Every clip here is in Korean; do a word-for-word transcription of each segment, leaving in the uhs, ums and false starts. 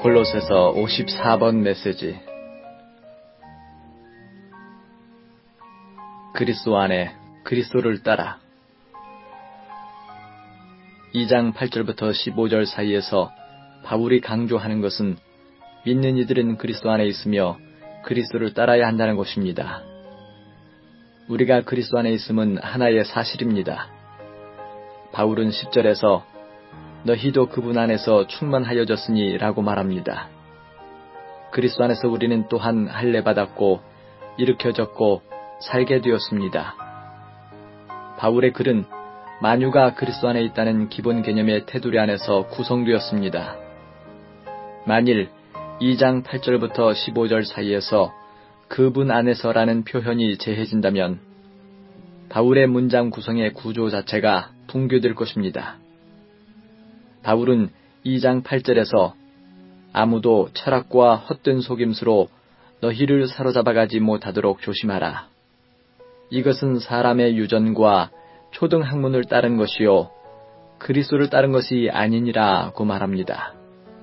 골로새서 오십사 번 메시지. 그리스도 안에 그리스도를 따라. 이 장 팔 절부터 십오 절 사이에서 바울이 강조하는 것은 믿는 이들은 그리스도 안에 있으며 그리스도를 따라야 한다는 것입니다. 우리가 그리스도 안에 있음은 하나의 사실입니다. 바울은 십 절에서 너희도 그분 안에서 충만하여졌으니 라고 말합니다. 그리스도 안에서 우리는 또한 할례받았고 일으켜졌고 살게 되었습니다. 바울의 글은 만유가 그리스도 안에 있다는 기본 개념의 테두리 안에서 구성되었습니다. 만일 이 장 팔 절부터 십오 절 사이에서 그분 안에서라는 표현이 제해진다면 바울의 문장 구성의 구조 자체가 붕괴될 것입니다. 바울은 이 장 팔 절에서 아무도 철학과 헛된 속임수로 너희를 사로잡아가지 못하도록 조심하라. 이것은 사람의 유전과 초등학문을 따른 것이요 그리스도를 따른 것이 아니니라고 말합니다.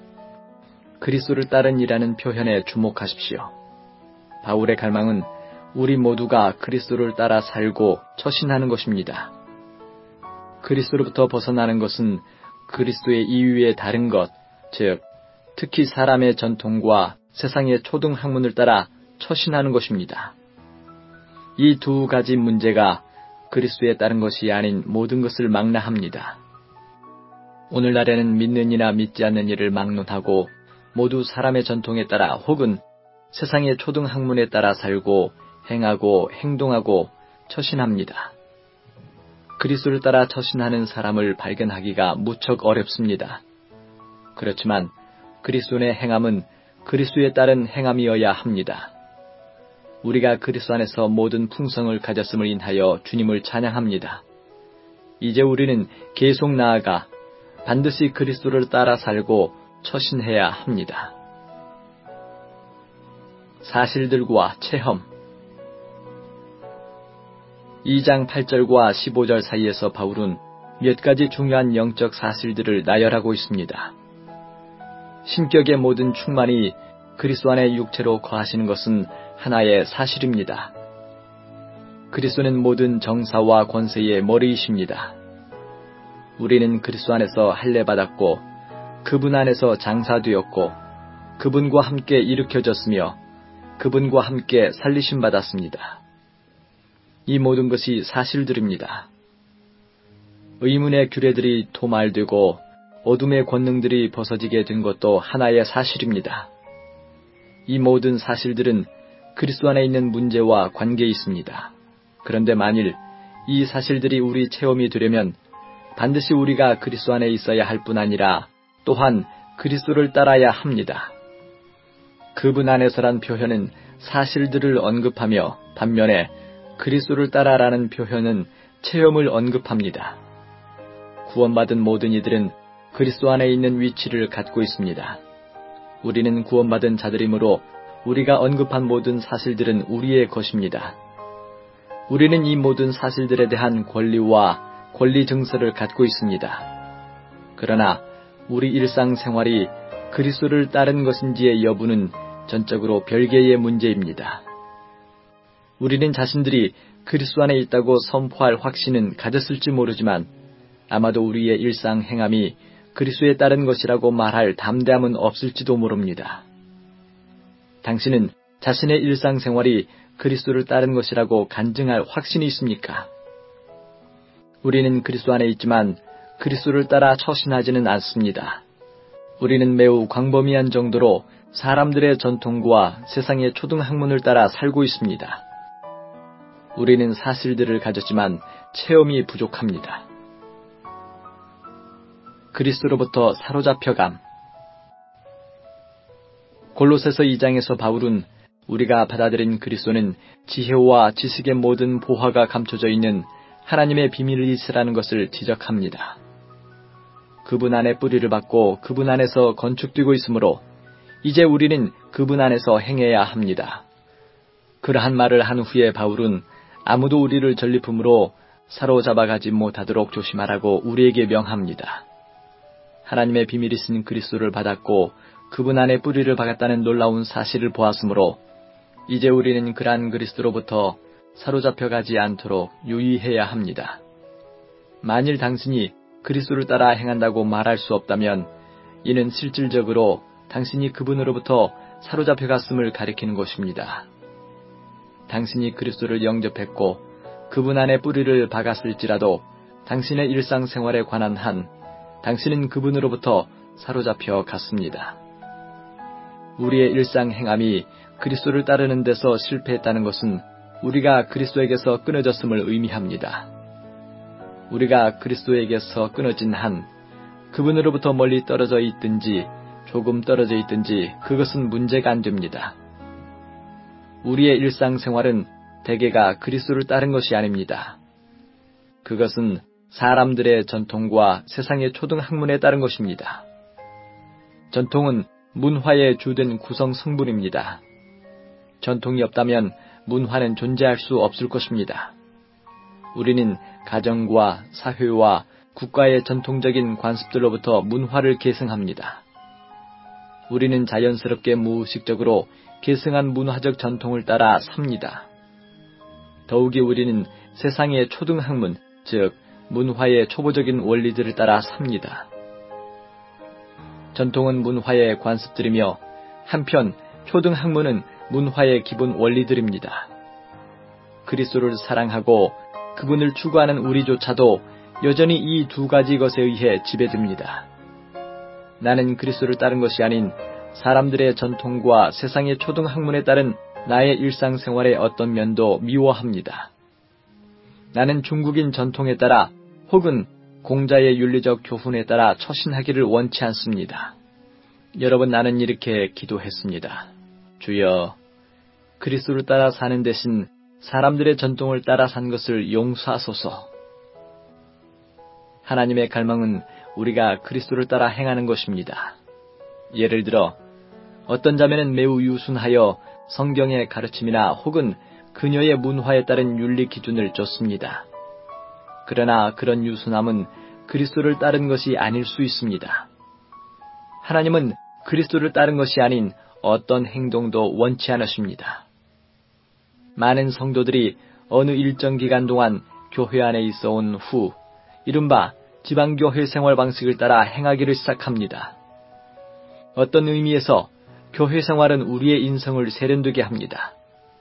그리스도를 따른이라는 표현에 주목하십시오. 바울의 갈망은 우리 모두가 그리스도를 따라 살고 처신하는 것입니다. 그리스도로부터 벗어나는 것은 그리스도의 이유에 다른 것, 즉 특히 사람의 전통과 세상의 초등학문을 따라 처신하는 것입니다. 이 두 가지 문제가 그리스도에 따른 것이 아닌 모든 것을 망라합니다. 오늘날에는 믿는 이나 믿지 않는 이를 막론하고 모두 사람의 전통에 따라 혹은 세상의 초등학문에 따라 살고 행하고 행동하고 처신합니다. 그리스도를 따라 처신하는 사람을 발견하기가 무척 어렵습니다. 그렇지만 그리스도의 행함은 그리스도에 따른 행함이어야 합니다. 우리가 그리스도 안에서 모든 풍성을 가졌음을 인하여 주님을 찬양합니다. 이제 우리는 계속 나아가 반드시 그리스도를 따라 살고 처신해야 합니다. 사실들과 체험. 이 장 팔 절과 십오 절 사이에서 바울은 몇 가지 중요한 영적 사실들을 나열하고 있습니다. 신격의 모든 충만이 그리스도 안에 육체로 거하시는 것은 하나의 사실입니다. 그리스도는 모든 정사와 권세의 머리이십니다. 우리는 그리스도 안에서 할례받았고 그분 안에서 장사되었고 그분과 함께 일으켜졌으며 그분과 함께 살리심 받았습니다. 이 모든 것이 사실들입니다. 의문의 규례들이 도말되고 어둠의 권능들이 벗어지게 된 것도 하나의 사실입니다. 이 모든 사실들은 그리스도 안에 있는 문제와 관계에 있습니다. 그런데 만일 이 사실들이 우리 체험이 되려면 반드시 우리가 그리스도 안에 있어야 할 뿐 아니라 또한 그리스도를 따라야 합니다. 그분 안에서란 표현은 사실들을 언급하며 반면에 그리스도를 따라라는 표현은 체험을 언급합니다. 구원받은 모든 이들은 그리스도 안에 있는 위치를 갖고 있습니다. 우리는 구원받은 자들이므로 우리가 언급한 모든 사실들은 우리의 것입니다. 우리는 이 모든 사실들에 대한 권리와 권리 증서를 갖고 있습니다. 그러나 우리 일상생활이 그리스도를 따른 것인지의 여부는 전적으로 별개의 문제입니다. 우리는 자신들이 그리스도 안에 있다고 선포할 확신은 가졌을지 모르지만 아마도 우리의 일상 행함이 그리스도에 따른 것이라고 말할 담대함은 없을지도 모릅니다. 당신은 자신의 일상생활이 그리스도를 따른 것이라고 간증할 확신이 있습니까? 우리는 그리스도 안에 있지만 그리스도를 따라 처신하지는 않습니다. 우리는 매우 광범위한 정도로 사람들의 전통과 세상의 초등학문을 따라 살고 있습니다. 우리는 사실들을 가졌지만 체험이 부족합니다. 그리스도로부터 사로잡혀감. 골로새서 이 장에서 바울은 우리가 받아들인 그리스도는 지혜와 지식의 모든 보화가 감춰져 있는 하나님의 비밀이시라는 것을 지적합니다. 그분 안에 뿌리를 받고 그분 안에서 건축되고 있으므로 이제 우리는 그분 안에서 행해야 합니다. 그러한 말을 한 후에 바울은 아무도 우리를 전리품으로 사로잡아가지 못하도록 조심하라고 우리에게 명합니다. 하나님의 비밀이신 그리스도를 받았고 그분 안에 뿌리를 박았다는 놀라운 사실을 보았으므로 이제 우리는 그러한 그리스도로부터 사로잡혀가지 않도록 유의해야 합니다. 만일 당신이 그리스도를 따라 행한다고 말할 수 없다면 이는 실질적으로 당신이 그분으로부터 사로잡혀갔음을 가리키는 것입니다. 당신이 그리스도를 영접했고 그분 안에 뿌리를 박았을지라도 당신의 일상생활에 관한 한 당신은 그분으로부터 사로잡혀 갔습니다. 우리의 일상 행함이 그리스도를 따르는 데서 실패했다는 것은 우리가 그리스도에게서 끊어졌음을 의미합니다. 우리가 그리스도에게서 끊어진 한 그분으로부터 멀리 떨어져 있든지 조금 떨어져 있든지 그것은 문제가 안 됩니다. 우리의 일상생활은 대개가 그리스도를 따른 것이 아닙니다. 그것은 사람들의 전통과 세상의 초등학문에 따른 것입니다. 전통은 문화의 주된 구성 성분입니다. 전통이 없다면 문화는 존재할 수 없을 것입니다. 우리는 가정과 사회와 국가의 전통적인 관습들로부터 문화를 계승합니다. 우리는 자연스럽게 무의식적으로 계승한 문화적 전통을 따라 삽니다. 더욱이 우리는 세상의 초등학문, 즉 문화의 초보적인 원리들을 따라 삽니다. 전통은 문화의 관습들이며 한편 초등학문은 문화의 기본 원리들입니다. 그리스도를 사랑하고 그분을 추구하는 우리조차도 여전히 이 두 가지 것에 의해 지배됩니다. 나는 그리스도를 따른 것이 아닌 사람들의 전통과 세상의 초등학문에 따른 나의 일상생활의 어떤 면도 미워합니다. 나는 중국인 전통에 따라 혹은 공자의 윤리적 교훈에 따라 처신하기를 원치 않습니다. 여러분, 나는 이렇게 기도했습니다. 주여, 그리스도를 따라 사는 대신 사람들의 전통을 따라 산 것을 용서하소서. 하나님의 갈망은 우리가 그리스도를 따라 행하는 것입니다. 예를 들어 어떤 자매는 매우 유순하여 성경의 가르침이나 혹은 그녀의 문화에 따른 윤리 기준을 쫓습니다. 그러나 그런 유순함은 그리스도를 따른 것이 아닐 수 있습니다. 하나님은 그리스도를 따른 것이 아닌 어떤 행동도 원치 않으십니다. 많은 성도들이 어느 일정 기간 동안 교회 안에 있어 온 후 이른바 지방교회 생활 방식을 따라 행하기를 시작합니다. 어떤 의미에서 교회 생활은 우리의 인성을 세련되게 합니다.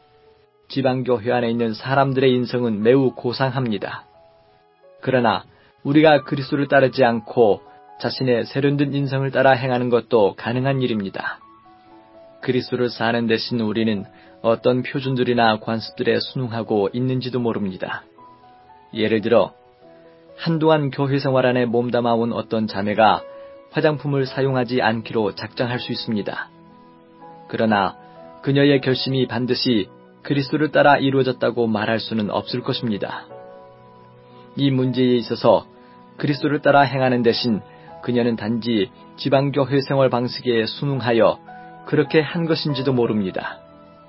지방교회 안에 있는 사람들의 인성은 매우 고상합니다. 그러나 우리가 그리스도를 따르지 않고 자신의 세련된 인성을 따라 행하는 것도 가능한 일입니다. 그리스도를 사는 대신 우리는 어떤 표준들이나 관습들에 순응하고 있는지도 모릅니다. 예를 들어 한동안 교회 생활 안에 몸담아온 어떤 자매가 화장품을 사용하지 않기로 작정할 수 있습니다. 그러나 그녀의 결심이 반드시 그리스도를 따라 이루어졌다고 말할 수는 없을 것입니다. 이 문제에 있어서 그리스도를 따라 행하는 대신 그녀는 단지 지방교회 생활 방식에 순응하여 그렇게 한 것인지도 모릅니다.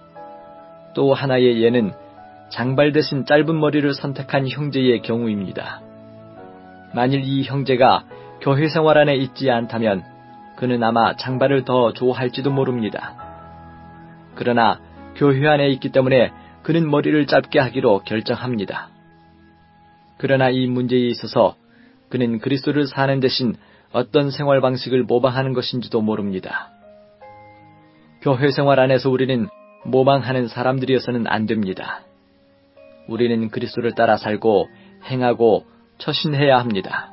또 하나의 예는 장발 대신 짧은 머리를 선택한 형제의 경우입니다. 만일 이 형제가 교회 생활 안에 있지 않다면 그는 아마 장발을 더 좋아할지도 모릅니다. 그러나 교회 안에 있기 때문에 그는 머리를 짧게 하기로 결정합니다. 그러나 이 문제에 있어서 그는 그리스도를 사는 대신 어떤 생활 방식을 모방하는 것인지도 모릅니다. 교회 생활 안에서 우리는 모방하는 사람들이어서는 안 됩니다. 우리는 그리스도를 따라 살고 행하고 처신해야 합니다.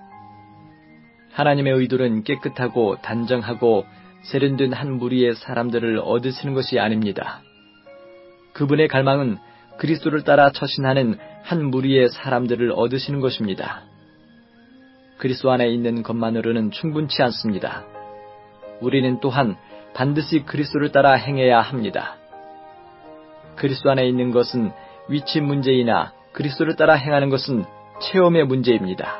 하나님의 의도는 깨끗하고 단정하고 세련된 한 무리의 사람들을 얻으시는 것이 아닙니다. 그분의 갈망은 그리스도를 따라 처신하는 한 무리의 사람들을 얻으시는 것입니다. 그리스도 안에 있는 것만으로는 충분치 않습니다. 우리는 또한 반드시 그리스도를 따라 행해야 합니다. 그리스도 안에 있는 것은 위치 문제이나 그리스도를 따라 행하는 것은 체험의 문제입니다.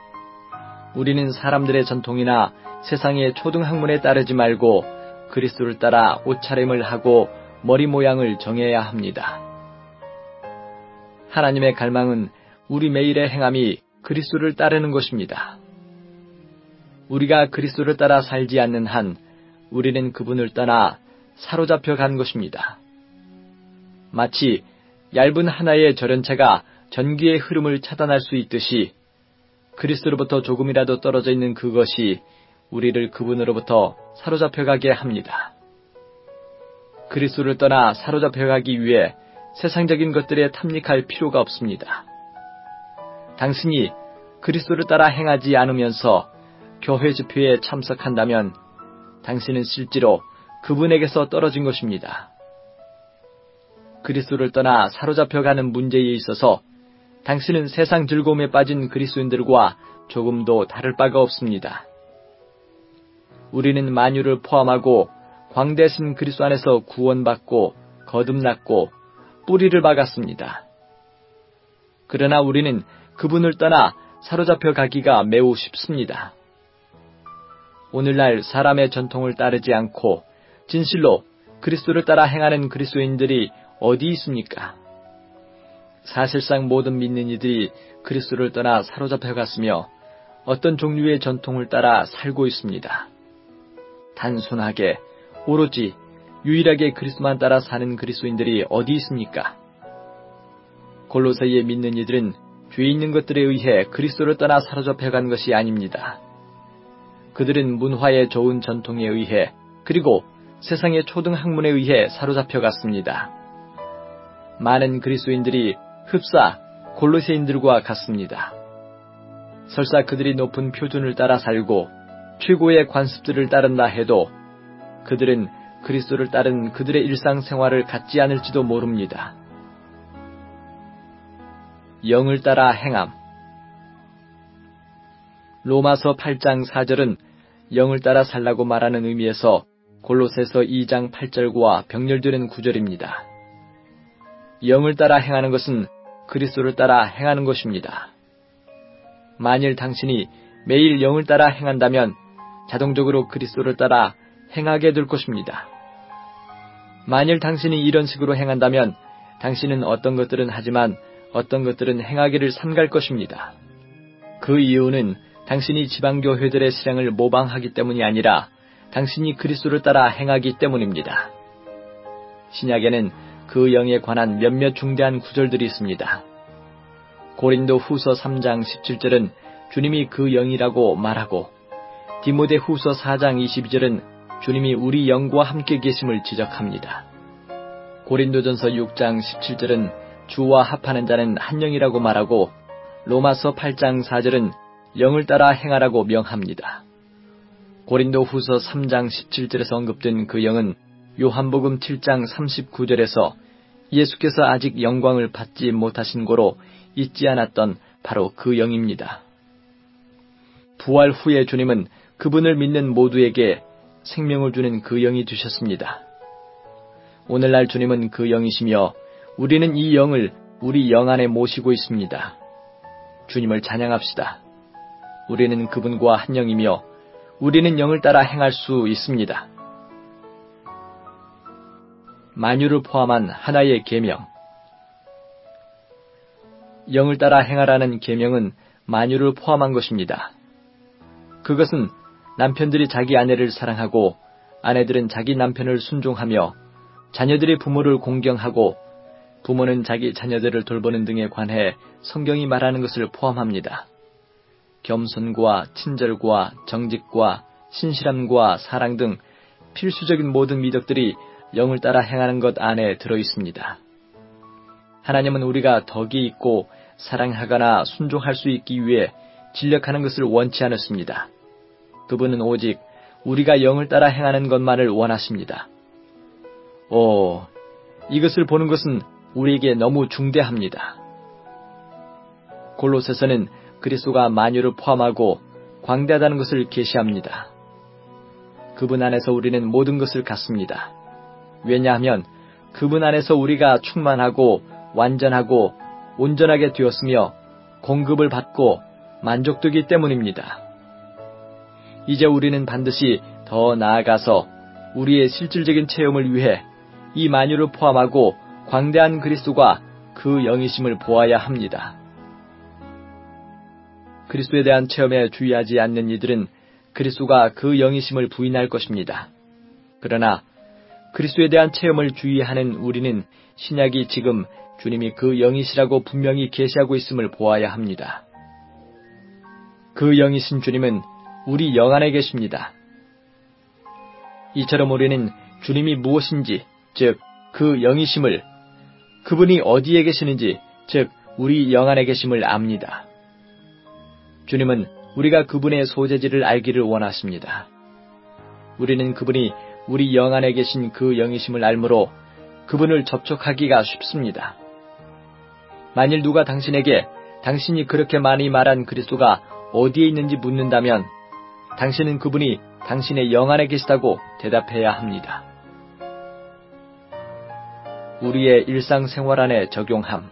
우리는 사람들의 전통이나 세상의 초등학문에 따르지 말고 그리스도를 따라 옷차림을 하고 머리 모양을 정해야 합니다. 하나님의 갈망은 우리 매일의 행함이 그리스도를 따르는 것입니다. 우리가 그리스도를 따라 살지 않는 한 우리는 그분을 떠나 사로잡혀 간 것입니다. 마치 얇은 하나의 절연체가 전기의 흐름을 차단할 수 있듯이 그리스도로부터 조금이라도 떨어져 있는 그것이 우리를 그분으로부터 사로잡혀 가게 합니다. 그리스도를 떠나 사로잡혀 가기 위해 세상적인 것들에 탐닉할 필요가 없습니다. 당신이 그리스도를 따라 행하지 않으면서 교회 집회에 참석한다면 당신은 실제로 그분에게서 떨어진 것입니다. 그리스도를 떠나 사로잡혀가는 문제에 있어서 당신은 세상 즐거움에 빠진 그리스도인들과 조금도 다를 바가 없습니다. 우리는 만유를 포함하고 광대하신 그리스도 안에서 구원받고 거듭났고 뿌리를 박았습니다. 그러나 우리는 그분을 떠나 사로잡혀 가기가 매우 쉽습니다. 오늘날 사람의 전통을 따르지 않고 진실로 그리스도를 따라 행하는 그리스도인들이 어디 있습니까? 사실상 모든 믿는 이들이 그리스도를 떠나 사로잡혀 갔으며 어떤 종류의 전통을 따라 살고 있습니다. 단순하게 오로지 유일하게 그리스도만 따라 사는 그리스도인들이 어디 있습니까? 골로새에 믿는 이들은 뒤에 있는 것들에 의해 그리스도를 떠나 사로잡혀 간 것이 아닙니다. 그들은 문화의 좋은 전통에 의해 그리고 세상의 초등 학문에 의해 사로잡혀 갔습니다. 많은 그리스도인들이 흡사 골로새인들과 같습니다. 설사 그들이 높은 표준을 따라 살고 최고의 관습들을 따른다 해도 그들은 그리스도를 따른 그들의 일상생활을 갖지 않을지도 모릅니다. 영을 따라 행함. 로마서 팔 장 사 절은 영을 따라 살라고 말하는 의미에서 골로새서 이 장 팔 절과 병렬되는 구절입니다. 영을 따라 행하는 것은 그리스도를 따라 행하는 것입니다. 만일 당신이 매일 영을 따라 행한다면 자동적으로 그리스도를 따라 행하게 될 것입니다. 만일 당신이 이런 식으로 행한다면 당신은 어떤 것들은 하지만 어떤 것들은 행하기를 삼갈 것입니다. 그 이유는 당신이 지방교회들의 실행을 모방하기 때문이 아니라 당신이 그리스도를 따라 행하기 때문입니다. 신약에는 그 영에 관한 몇몇 중대한 구절들이 있습니다. 고린도 후서 삼 장 십칠 절은 주님이 그 영이라고 말하고 디모데 후서 사 장 이십이 절은 주님이 우리 영과 함께 계심을 지적합니다. 고린도전서 육 장 십칠 절은 주와 합하는 자는 한 영이라고 말하고 로마서 팔 장 사 절은 영을 따라 행하라고 명합니다. 고린도 후서 삼 장 십칠 절에서 언급된 그 영은 요한복음 칠 장 삼십구 절에서 예수께서 아직 영광을 받지 못하신 고로 잊지 않았던 바로 그 영입니다. 부활 후에 주님은 그분을 믿는 모두에게 생명을 주는 그 영이 주셨습니다. 오늘날 주님은 그 영이시며 우리는 이 영을 우리 영 안에 모시고 있습니다. 주님을 찬양합시다. 우리는 그분과 한 영이며 우리는 영을 따라 행할 수 있습니다. 만유를 포함한 하나의 계명. 영을 따라 행하라는 계명은 만유를 포함한 것입니다. 그것은 남편들이 자기 아내를 사랑하고 아내들은 자기 남편을 순종하며 자녀들이 부모를 공경하고 부모는 자기 자녀들을 돌보는 등에 관해 성경이 말하는 것을 포함합니다. 겸손과 친절과 정직과 신실함과 사랑 등 필수적인 모든 미덕들이 영을 따라 행하는 것 안에 들어 있습니다. 하나님은 우리가 덕이 있고 사랑하거나 순종할 수 있기 위해 진력하는 것을 원치 않았습니다. 그분은 오직 우리가 영을 따라 행하는 것만을 원하십니다. 오, 이것을 보는 것은 우리에게 너무 중대합니다. 골로새서는 그리스도가 만유를 포함하고 광대하다는 것을 계시합니다. 그분 안에서 우리는 모든 것을 갖습니다. 왜냐하면 그분 안에서 우리가 충만하고 완전하고 온전하게 되었으며 공급을 받고 만족되기 때문입니다. 이제 우리는 반드시 더 나아가서 우리의 실질적인 체험을 위해 이 만유를 포함하고 광대한 그리스도가 그 영이심을 보아야 합니다. 그리스도에 대한 체험에 주의하지 않는 이들은 그리스도가 그 영이심을 부인할 것입니다. 그러나 그리스도에 대한 체험을 주의하는 우리는 신약이 지금 주님이 그 영이시라고 분명히 계시하고 있음을 보아야 합니다. 그 영이신 주님은 우리 영 안에 계십니다. 이처럼 우리는 주님이 무엇인지, 즉 그 영이심을, 그분이 어디에 계시는지, 즉 우리 영 안에 계심을 압니다. 주님은 우리가 그분의 소재지를 알기를 원하십니다. 우리는 그분이 우리 영 안에 계신 그 영이심을 알므로 그분을 접촉하기가 쉽습니다. 만일 누가 당신에게 당신이 그렇게 많이 말한 그리스도가 어디에 있는지 묻는다면 당신은 그분이 당신의 영 안에 계시다고 대답해야 합니다. 우리의 일상생활 안에 적용함.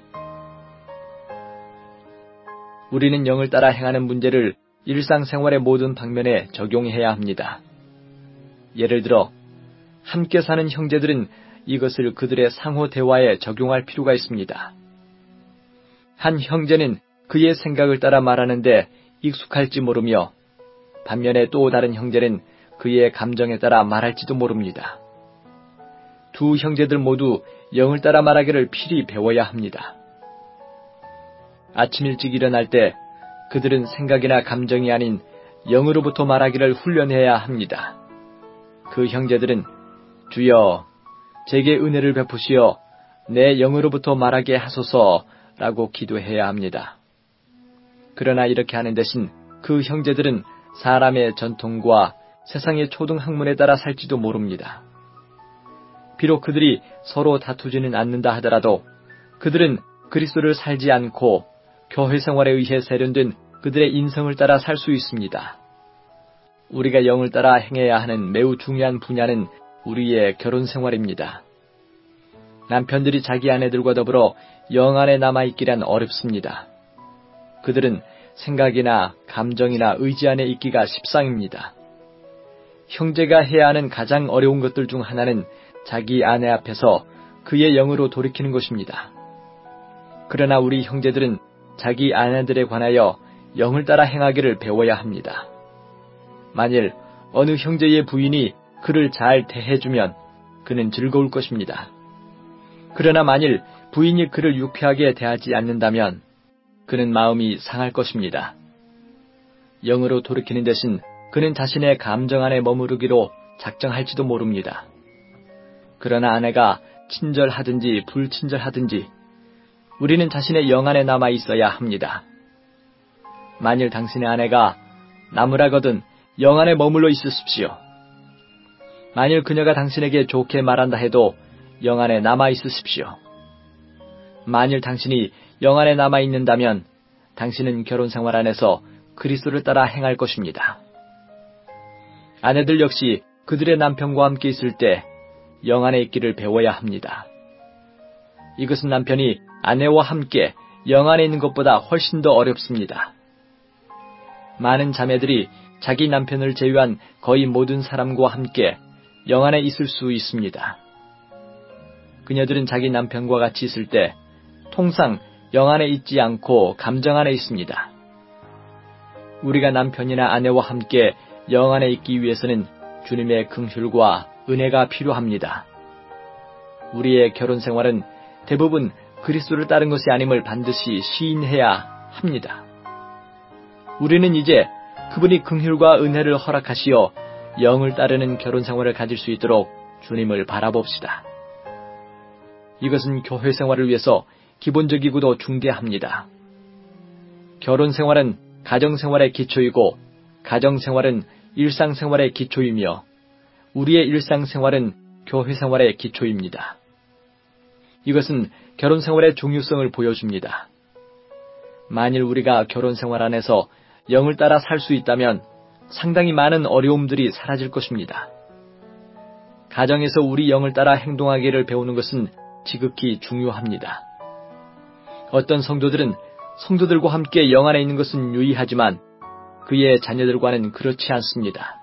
우리는 영을 따라 행하는 문제를 일상생활의 모든 방면에 적용해야 합니다. 예를 들어 함께 사는 형제들은 이것을 그들의 상호 대화에 적용할 필요가 있습니다. 한 형제는 그의 생각을 따라 말하는데 익숙할지 모르며 반면에 또 다른 형제는 그의 감정에 따라 말할지도 모릅니다. 두 형제들 모두 영을 따라 말하기를 필히 배워야 합니다. 아침 일찍 일어날 때 그들은 생각이나 감정이 아닌 영으로부터 말하기를 훈련해야 합니다. 그 형제들은 주여 제게 은혜를 베푸시어 내 영으로부터 말하게 하소서라고 기도해야 합니다. 그러나 이렇게 하는 대신 그 형제들은 사람의 전통과 세상의 초등학문에 따라 살지도 모릅니다. 비록 그들이 서로 다투지는 않는다 하더라도 그들은 그리스도를 살지 않고 교회 생활에 의해 세련된 그들의 인성을 따라 살 수 있습니다. 우리가 영을 따라 행해야 하는 매우 중요한 분야는 우리의 결혼 생활입니다. 남편들이 자기 아내들과 더불어 영 안에 남아있기란 어렵습니다. 그들은 생각이나 감정이나 의지 안에 있기가 십상입니다. 형제가 해야 하는 가장 어려운 것들 중 하나는 자기 아내 앞에서 그의 영으로 돌이키는 것입니다. 그러나 우리 형제들은 자기 아내들에 관하여 영을 따라 행하기를 배워야 합니다. 만일 어느 형제의 부인이 그를 잘 대해주면 그는 즐거울 것입니다. 그러나 만일 부인이 그를 유쾌하게 대하지 않는다면 그는 마음이 상할 것입니다. 영으로 돌이키는 대신 그는 자신의 감정 안에 머무르기로 작정할지도 모릅니다. 그러나 아내가 친절하든지 불친절하든지 우리는 자신의 영 안에 남아 있어야 합니다. 만일 당신의 아내가 나무라거든 영 안에 머물러 있으십시오. 만일 그녀가 당신에게 좋게 말한다 해도 영 안에 남아 있으십시오. 만일 당신이 영 안에 남아 있는다면 당신은 결혼 생활 안에서 그리스도를 따라 행할 것입니다. 아내들 역시 그들의 남편과 함께 있을 때 영 안에 있기를 배워야 합니다. 이것은 남편이 아내와 함께 영 안에 있는 것보다 훨씬 더 어렵습니다. 많은 자매들이 자기 남편을 제외한 거의 모든 사람과 함께 영 안에 있을 수 있습니다. 그녀들은 자기 남편과 같이 있을 때 통상 영 안에 있지 않고 감정 안에 있습니다. 우리가 남편이나 아내와 함께 영 안에 있기 위해서는 주님의 긍휼과 은혜가 필요합니다. 우리의 결혼 생활은 대부분 그리스도를 따른 것이 아님을 반드시 시인해야 합니다. 우리는 이제 그분이 긍휼과 은혜를 허락하시어 영을 따르는 결혼 생활을 가질 수 있도록 주님을 바라봅시다. 이것은 교회 생활을 위해서 기본적이고도 중대합니다. 결혼 생활은 가정 생활의 기초이고 가정 생활은 일상 생활의 기초이며 우리의 일상 생활은 교회 생활의 기초입니다. 이것은 결혼 생활의 중요성을 보여줍니다. 만일 우리가 결혼 생활 안에서 영을 따라 살 수 있다면 상당히 많은 어려움들이 사라질 것입니다. 가정에서 우리 영을 따라 행동하기를 배우는 것은 지극히 중요합니다. 어떤 성도들은 성도들과 함께 영 안에 있는 것은 유의하지만 그의 자녀들과는 그렇지 않습니다.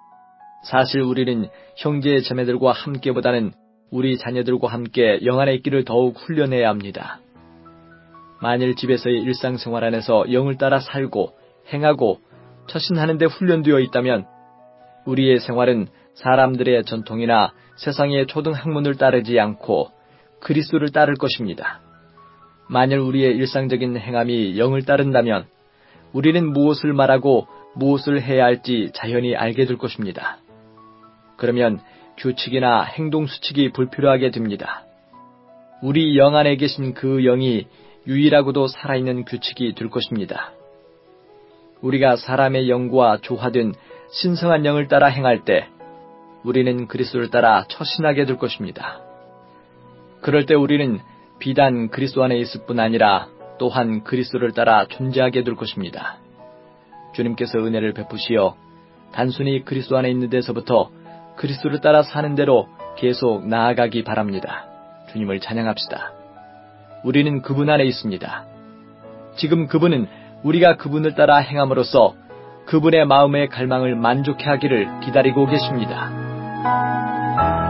사실 우리는 형제 자매들과 함께보다는 우리 자녀들과 함께 영 안에 있기를 더욱 훈련해야 합니다. 만일 집에서의 일상생활 안에서 영을 따라 살고 행하고 처신하는 데 훈련되어 있다면 우리의 생활은 사람들의 전통이나 세상의 초등 학문을 따르지 않고 그리스도를 따를 것입니다. 만일 우리의 일상적인 행함이 영을 따른다면 우리는 무엇을 말하고 무엇을 해야 할지 자연히 알게 될 것입니다. 그러면 규칙이나 행동 수칙이 불필요하게 됩니다. 우리 영 안에 계신 그 영이 유일하고도 살아있는 규칙이 될 것입니다. 우리가 사람의 영과 조화된 신성한 영을 따라 행할 때 우리는 그리스도를 따라 처신하게 될 것입니다. 그럴 때 우리는 비단 그리스도 안에 있을 뿐 아니라 또한 그리스도를 따라 존재하게 될 것입니다. 주님께서 은혜를 베푸시어 단순히 그리스도 안에 있는 데서부터 그리스도를 따라 사는 대로 계속 나아가기 바랍니다. 주님을 찬양합시다. 우리는 그분 안에 있습니다. 지금 그분은 우리가 그분을 따라 행함으로써 그분의 마음의 갈망을 만족해 하기를 기다리고 계십니다.